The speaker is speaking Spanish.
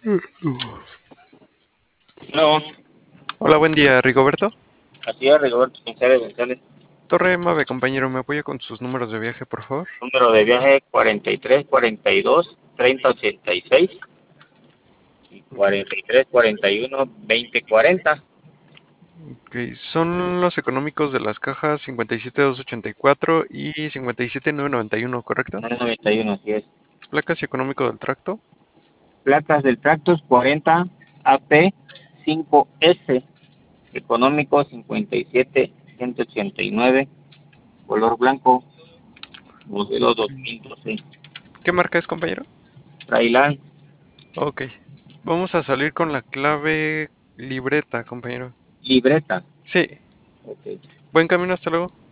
No, Hola, buen día, Rigoberto. así es, Rigoberto González González. Torre Mave, compañero, ¿me apoya con sus números de viaje, por favor? Número de viaje 43 42 30 86 y Ok, 43 41 20 40. ok, son los económicos de las cajas 57284 y 57991, ¿correcto? 91, así es. Placas y económico del tracto. Placas del Tractus 40 AP 5S, económico 57 189, color blanco, modelo Ok. 2012. ¿Qué marca es, compañero? Trailan, Ok, vamos a salir con la clave libreta, compañero. libreta. Sí, Ok. buen camino, hasta luego.